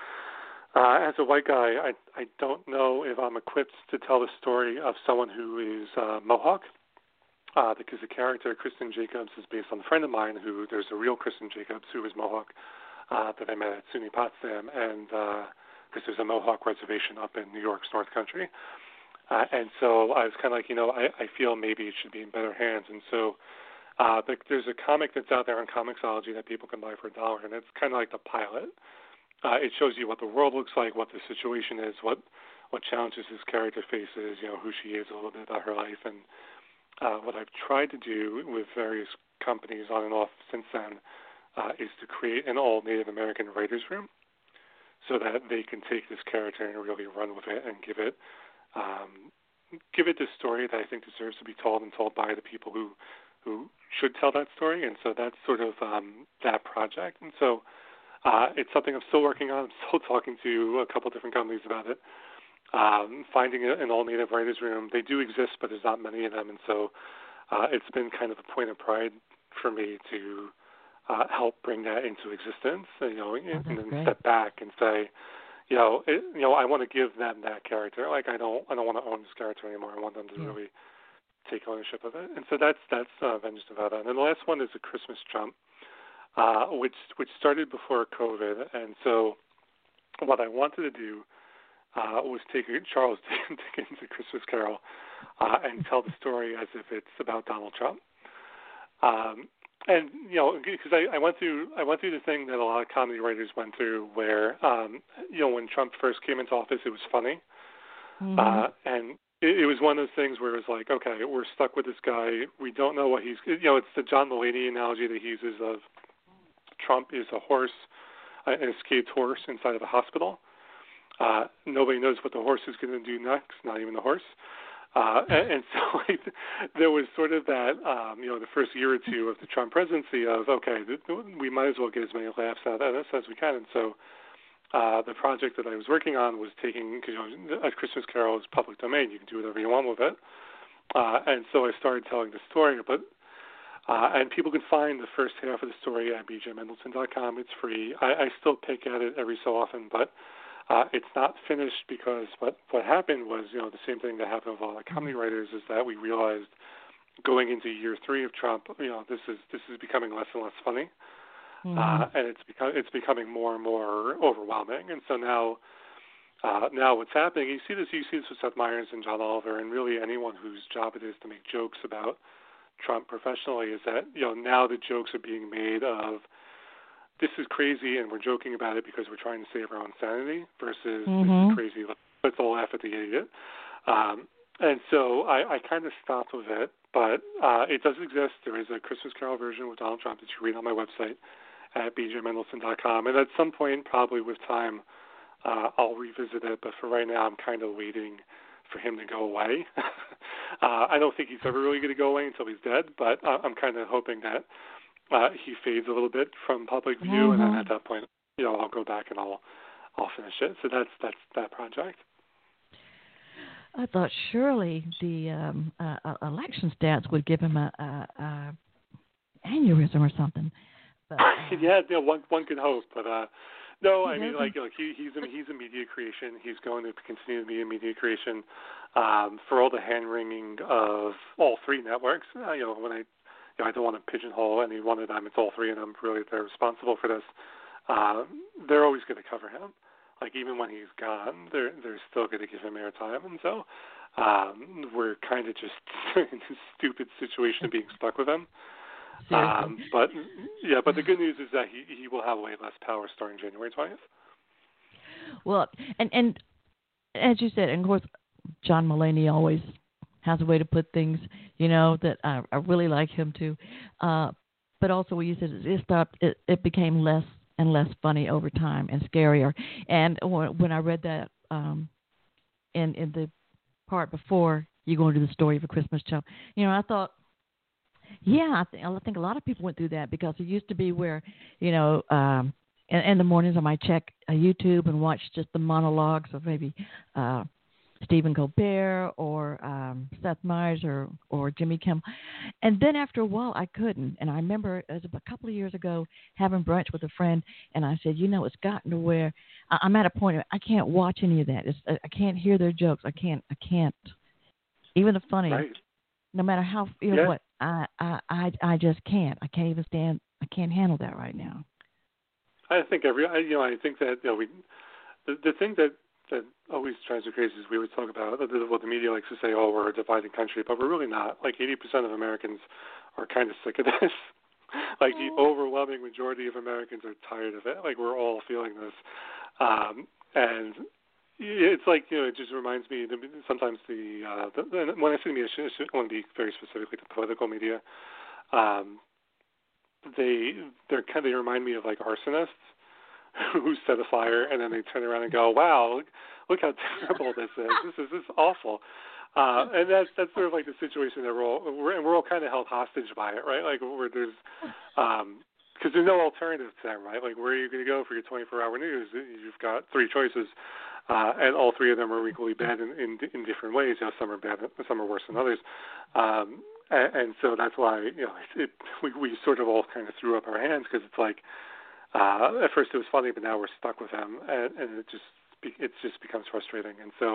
Uh, as a white guy, I, I don't know if I'm equipped to tell the story of someone who is uh, Mohawk, uh, because the character Kristen Jacobs is based on a friend of mine who, there's a real Kristen Jacobs who is Mohawk uh, that I met at SUNY Potsdam, and because uh, there's a Mohawk reservation up in New York's North Country. Uh, and so I was kind of like, you know, I, I feel maybe it should be in better hands. And so uh, there's a comic that's out there on Comixology that people can buy for a dollar, and it's kind of like the pilot. Uh, it shows you what the world looks like, what the situation is, what what challenges this character faces, you know, who she is, a little bit about her life. And uh, what I've tried to do with various companies on and off since then uh, is to create an all Native American writers' room so that they can take this character and really run with it and give it um, give it the story that I think deserves to be told and told by the people who, who should tell that story. And so that's sort of um, that project. And so Uh, it's something I'm still working on. I'm still talking to a couple different companies about it. Um, finding an all-native writers' room. They do exist, but there's not many of them. And so uh, it's been kind of a point of pride for me to uh, help bring that into existence, you know, oh, and then great. step back and say, you know, it, you know, I want to give them that character. Like I don't, I don't want to own this character anymore. I want them to yeah. really take ownership of it. And so that's that's uh, Vengeance Nevada. And then the last one is a Christmas Trump. Uh, which which started before COVID, and so what I wanted to do uh, was take Charles Dickens' A Christmas Carol uh, and tell the story as if it's about Donald Trump. Um, and you know, because I, I went through I went through the thing that a lot of comedy writers went through, where um, you know when Trump first came into office, it was funny, mm-hmm. uh, and it, it was one of those things where it was like, okay, we're stuck with this guy. We don't know what he's. You know, it's the John Mulaney analogy that he uses of Trump is a horse, uh, an escaped horse inside of a hospital. Uh, nobody knows what the horse is going to do next, not even the horse. Uh, and, and so like, there was sort of that, um, you know, the first year or two of the Trump presidency of, okay, th- we might as well get as many laughs out of this as we can. And so uh, the project that I was working on was taking, because, you know, A Christmas Carol is public domain. You can do whatever you want with it. Uh, and so I started telling the story, but Uh, and people can find the first half of the story at b j mendelssohn dot com. It's free. I, I still pick at it every so often, but uh, it's not finished because what, what happened was, you know, the same thing that happened with a lot of comedy writers is that we realized going into year three of Trump, you know, this is this is becoming less and less funny, mm-hmm. uh, and it's become it's becoming more and more overwhelming. And so now, uh, now what's happening? You see this, you see this with Seth Meyers and John Oliver, and really anyone whose job it is to make jokes about Trump professionally. Is that, you know, now the jokes are being made of this is crazy, and we're joking about it because we're trying to save our own sanity, versus mm-hmm. this is crazy, let's all laugh at the idiot. Um, and so I, I kind of stopped with it. But uh, it does exist. There is a Christmas Carol version with Donald Trump that you read on my website at b j mendelssohn dot com. And at some point, probably with time, uh, I'll revisit it. But for right now, I'm kind of waiting for him to go away. uh, I don't think he's ever really going to go away until he's dead. But uh, I'm kind of hoping that uh, he fades a little bit from public view. Mm-hmm. And then at that point, you know, I'll go back and I'll I'll finish it. So that's that's that project. I thought surely the um, uh, election stats would give him a, a, a aneurysm or something. But, uh, yeah, yeah, one one could hope, but uh, no, I mean, like, like he, he's a, he's a media creation. He's going to continue to be a media creation um, for all the hand wringing of all three networks. Uh, you know, when I, you know, I don't want to pigeonhole any one of them. It's all three of them. Really, they're responsible for this. Uh, they're always going to cover him. Like, even when he's gone, they're they're still going to give him airtime, and so um, we're kind of just in this stupid situation of being stuck with him. Um, but yeah, but the good news is that he he will have way less power starting January twentieth. Well, and and as you said, and of course, John Mulaney always has a way to put things, you know, that I, I really like him to. Uh, but also, what you said, it stopped. It, it became less and less funny over time and scarier. And when I read that um, in in the part before you go into the story of A Christmas Child, you know, I thought, yeah, I think I think a lot of people went through that, because it used to be where, you know, um, in, in the mornings I might check uh, YouTube and watch just the monologues of maybe uh, Stephen Colbert or um, Seth Meyers or, or Jimmy Kimmel. And then after a while, I couldn't. And I remember it was a couple of years ago having brunch with a friend, and I said, you know, it's gotten to where I'm at a point where I can't watch any of that. It's, I can't hear their jokes. I can't. I can't. Even the funny, right. No matter how, you know yeah. what, I, I, I, I just can't. I can't even stand. I can't handle that right now. I think every, I, you know, I think that, you know, we, the, the thing that, that always drives me crazy is we would talk about what the media likes to say, oh, we're a divided country, but we're really not. Like eighty percent of Americans are kind of sick of this. Like the overwhelming majority of Americans are tired of it. Like we're all feeling this. Um, and it's like, you know, it just reminds me sometimes the, uh, the when I say media, I want to be very specifically the political media. Um, they, they're kind of, they remind me of like arsonists who set a fire, and then they turn around and go, wow, look, look how terrible this is. This is this is awful. Uh, and that's that's sort of like the situation that we're all, we're, and we're all kind of held hostage by it, right? Like where there's, um, because there's no alternative to them, right? Like where are you going to go for your twenty-four hour news? You've got three choices, uh, and all three of them are equally bad in, in, in different ways. You know, some are bad, some are worse than others. Um, and, and so that's why, you know, it, it, we, we sort of all kind of threw up our hands, because it's like, Uh, at first it was funny, but now we're stuck with him, and, and it just it just becomes frustrating. And so,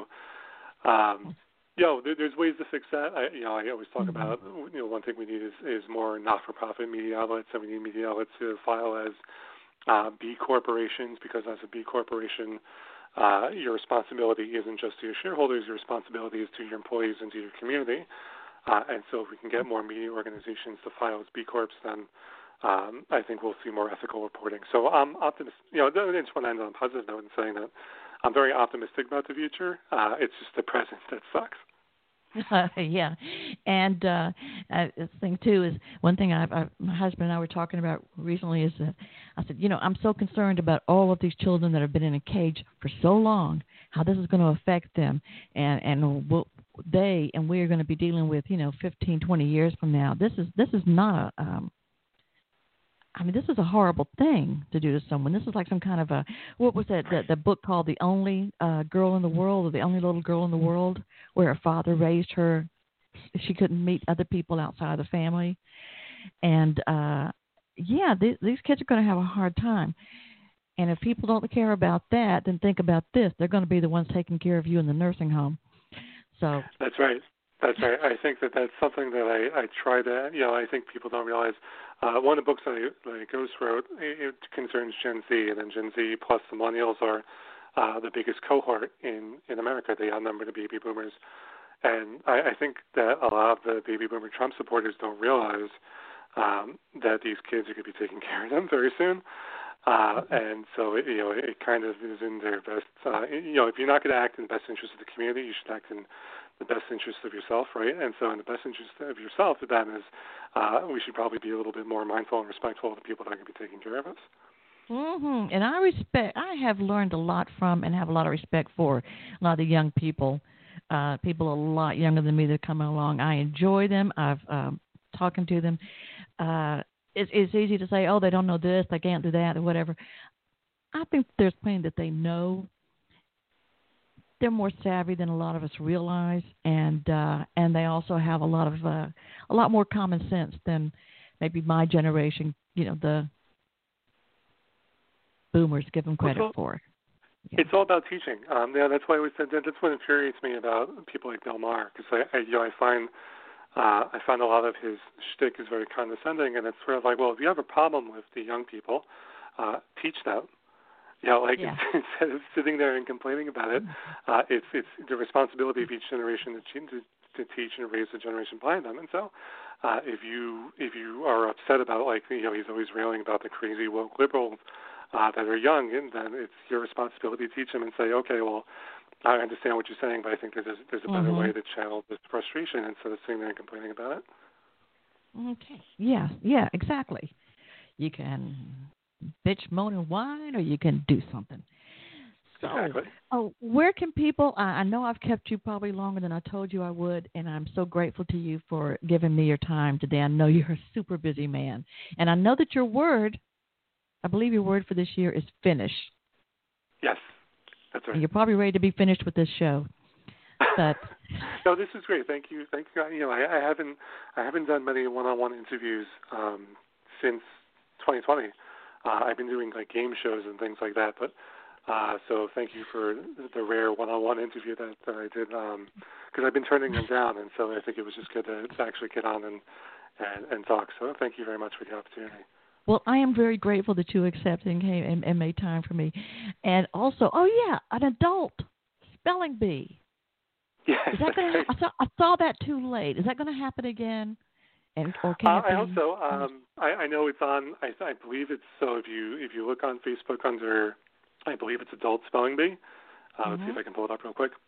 um, you know, there, there's ways to fix that. I, you know, I always talk mm-hmm. about, you know, one thing we need is, is more not-for-profit media outlets, and we need media outlets to file as uh, B corporations, because as a B corporation, uh, your responsibility isn't just to your shareholders. Your responsibility is to your employees and to your community. Uh, and so, if we can get more media organizations to file as B corps, then Um, I think we'll see more ethical reporting. So I'm optimistic. You know, I just want to end on a positive note in saying that I'm very optimistic about the future. Uh, it's just the present that sucks. Uh, yeah, and uh, uh, the thing too is one thing I, I, my husband and I were talking about recently is that I said, you know, I'm so concerned about all of these children that have been in a cage for so long, how this is going to affect them, and and we'll, they and we are going to be dealing with, you know, fifteen, twenty years from now. This is this is not a um, I mean, this is a horrible thing to do to someone. This is like some kind of a, what was that, the, the book called The Only uh, Girl in the World, or The Only Little Girl in the World, where her father raised her. She couldn't meet other people outside of the family. And uh, yeah, th- these kids are going to have a hard time. And if people don't care about that, then think about this: they're going to be the ones taking care of you in the nursing home. So that's right. That's right. I think that that's something that I, I try to, you know, I think people don't realize. Uh, one of the books that I, that I Ghost wrote, it, it concerns Gen Z, and then Gen Z plus the millennials are uh, the biggest cohort in, in America. They outnumber the baby boomers. And I, I think that a lot of the baby boomer Trump supporters don't realize um, that these kids are going to be taking care of them very soon. Uh, and so, it, you know, it kind of is in their best, uh, you know, if you're not going to act in the best interest of the community, you should act in the best interest of yourself, right? And so in the best interest of yourself, that is, uh, we should probably be a little bit more mindful and respectful of the people that are going to be taking care of us. Mm-hmm. And I respect, I have learned a lot from and have a lot of respect for a lot of the young people, uh, people a lot younger than me that are coming along. I enjoy them. I've um, talking to them. Uh, it's, it's easy to say, oh, they don't know this, they can't do that, or whatever. I think there's plenty that they know. They're more savvy than a lot of us realize, and uh, and they also have a lot of uh, a lot more common sense than maybe my generation. You know, the boomers give them credit well, for. Yeah. It's all about teaching. Um, yeah, that's why I always said that. That's what infuriates me about people like Bill Maher, because I, I, you know, I find uh, I find a lot of his shtick is very condescending, and it's sort of like, well, if you have a problem with the young people, uh, teach them. You know, like yeah. instead of sitting there and complaining about it, uh, it's it's the responsibility of each generation to, to to teach and raise the generation behind them. And so, uh, if you if you are upset about, like, you know, he's always railing about the crazy woke liberals uh, that are young, and then it's your responsibility to teach them and say, okay, well, I understand what you're saying, but I think there's there's a better mm-hmm. way to channel this frustration instead of sitting there and complaining about it. Okay. Yeah. Yeah. Exactly. You can bitch, moan, and whine, or you can do something. So, exactly. oh, where can people? I, I know I've kept you probably longer than I told you I would, and I'm so grateful to you for giving me your time today. I know you're a super busy man, and I know that your word, I believe your word for this year is finish. Yes, that's right. And you're probably ready to be finished with this show. But no, this is great. Thank you. Thank you. You know, I, I haven't I haven't done many one-on-one interviews um, since twenty twenty. Uh, I've been doing like game shows and things like that, but uh, so thank you for the rare one-on-one interview that, that I did, because um, I've been turning them down, and so I think it was just good to, to actually get on and, and and talk. So thank you very much for the opportunity. Well, I am very grateful that you accepted and, came and, and made time for me, and also, oh yeah, an adult spelling bee. Yes, Is that gonna? I saw, I saw that too late. Is that going to happen again? And or can uh, it be? I hope so. Um, I, I know it's on. I, I believe it's so. If you if you look on Facebook under, I believe it's Adult Spelling Bee. Uh, mm-hmm. Let's see if I can pull it up real quick.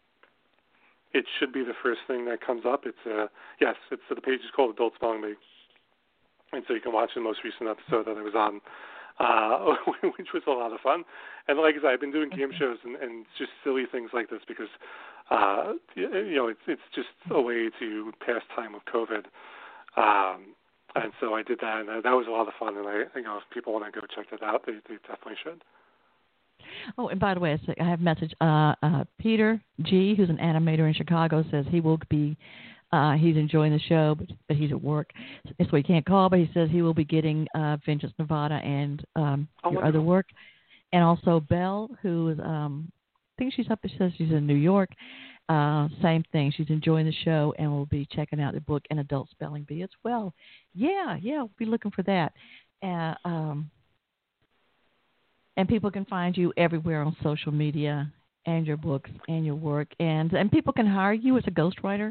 It should be the first thing that comes up. It's uh, yes. It's so the page is called Adult Spelling Bee, and so you can watch the most recent episode that I was on, uh, which was a lot of fun. And like I said, I've been doing game shows and, and just silly things like this because, uh, you know, it's it's just a way to pass time with COVID. Um, and so I did that, and that was a lot of fun. And I, you know, if people want to go check that out, they, they definitely should. Oh, and by the way, I have a message. Uh, uh, Peter G., who's an animator in Chicago, says he will be. Uh, he's enjoying the show, but, but he's at work, so he can't call. But he says he will be getting uh, Vengeance Nevada and um, oh, your wonderful. other work, and also Belle, who is um, I think she's up. She says she's in New York. Uh, same thing. She's enjoying the show and will be checking out the book and Adult Spelling Bee as well. Yeah, yeah, we'll be looking for that. Uh, um, and people can find you everywhere on social media and your books and your work. And and people can hire you as a ghostwriter?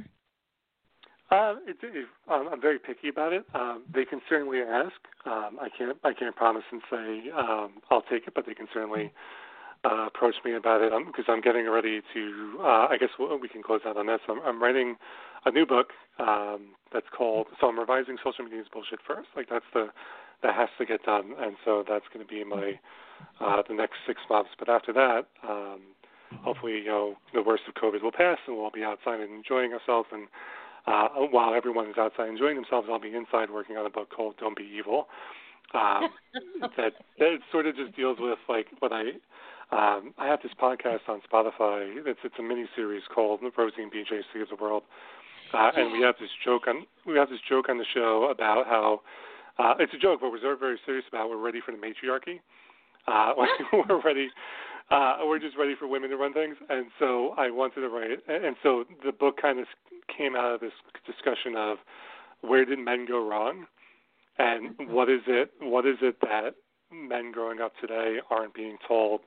Uh, it, it, um, I'm very picky about it. Um, they can certainly ask. Um, I can't I can't promise and say um, I'll take it, but they can certainly Uh, approached me about it because I'm, I'm getting ready to, uh, I guess we can close out on this. I'm, I'm writing a new book um, that's called, so I'm revising Social Media's Bullshit First. Like that's the, that has to get done. And so that's going to be my, uh, the next six months. But after that, um, hopefully, you know, the worst of COVID will pass and we'll be outside and enjoying ourselves. And uh, while everyone is outside enjoying themselves, I'll be inside working on a book called Don't Be Evil. Um, that, that sort of just deals with like what I, Um, I have this podcast on Spotify. It's it's a mini series called Rosie and B J Save the World, uh, and we have this joke on we have this joke on the show about how uh, it's a joke, but we're very very serious about. We're ready for the matriarchy. Uh, we're ready. Uh, we're just ready for women to run things, and so I wanted to write. And so the book kind of came out of this discussion of where did men go wrong, and what is it? What is it that men growing up today aren't being told?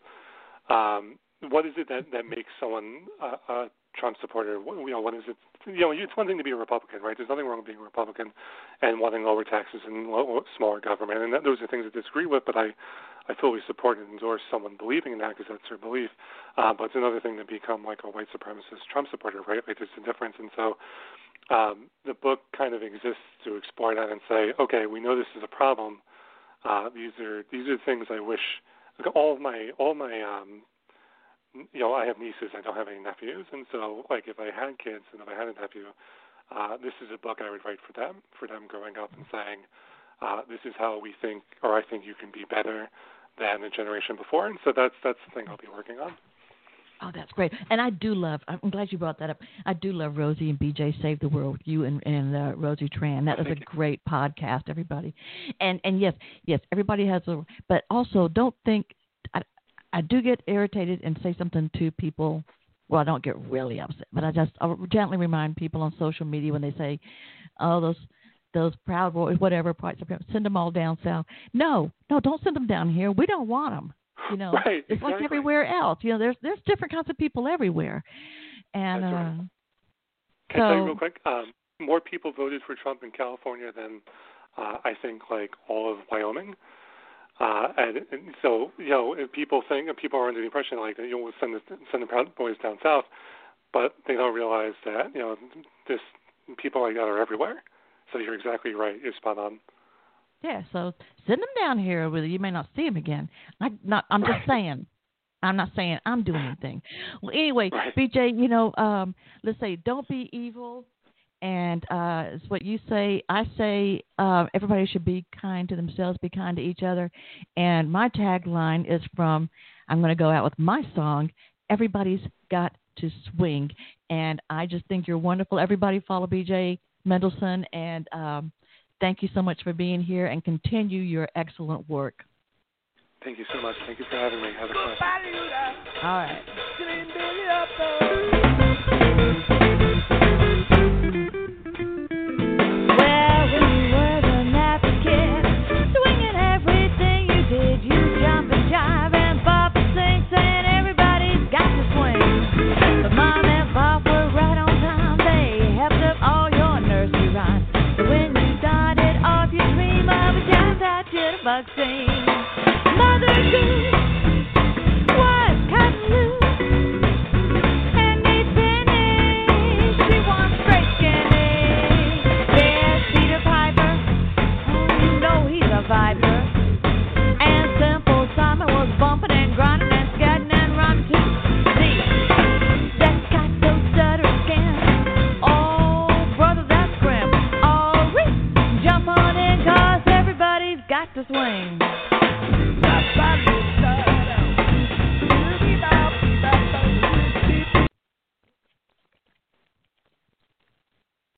Um, what is it that, that makes someone a, a Trump supporter? What, you know, what is it? You know, it's one thing to be a Republican, right? There's nothing wrong with being a Republican and wanting lower taxes and low, smaller government, and that, those are things I disagree with. But I, I fully support and endorse someone believing in that because that's their belief. Uh, but it's another thing to become like a white supremacist Trump supporter, right? Like there's a difference, and so um, the book kind of exists to explore that and say, okay, we know this is a problem. Uh, these are these are things I wish all of my all of my um, you know, I have nieces, I don't have any nephews, and so, like, if I had kids and if I had a nephew, uh, this is a book I would write for them, for them growing up and saying, uh, this is how we think, or I think you can be better than the generation before, and so that's that's the thing I'll be working on. Oh, that's great. And I do love, I'm glad you brought that up, I do love Rosie and B J Save the World, you and, and uh, Rosie Tran. That oh, is a you. great podcast, everybody. And, and yes, yes, everybody has a, but also don't think, I, I do get irritated and say something to people. Well, I don't get really upset, but I just I'll gently remind people on social media when they say, "Oh, those those Proud Boys, whatever, send them all down south." No, no, don't send them down here. We don't want them. You know, right, it's exactly. like everywhere else. You know, there's there's different kinds of people everywhere. And That's uh, right. Can so, I tell you real quick? Um, more people voted for Trump in California than uh, I think like all of Wyoming. Uh, and, and so, you know, if people think, if people are under the impression like that, you know, we'll send the, send the Proud Boys down south, but they don't realize that, you know, this people like that are everywhere. So you're exactly right. You're spot on. Yeah, so send them down here with you. You may not see them again. I not. I'm just saying. I'm not saying I'm doing anything. Well, anyway, right. B J, you know, um, let's say don't be evil. And uh, it's what you say. I say uh, everybody should be kind to themselves, be kind to each other. And my tagline is from, I'm going to go out with my song, Everybody's Got to Swing. And I just think you're wonderful. Everybody follow B J Mendelson. And um, thank you so much for being here and continue your excellent work. Thank you so much. Thank you for having me. Have a fun. All right. Vaccine. Mother Goose was cutting loose, and they finished. She wants straight skinny. There's Peter Piper, oh, you know he's a viper. And Simple Simon was bumping and grinding and scatting and running too. See, that's got those stuttering skin. Oh, brother, that's grim. Oh, jump on in, 'cause everybody's got to swing.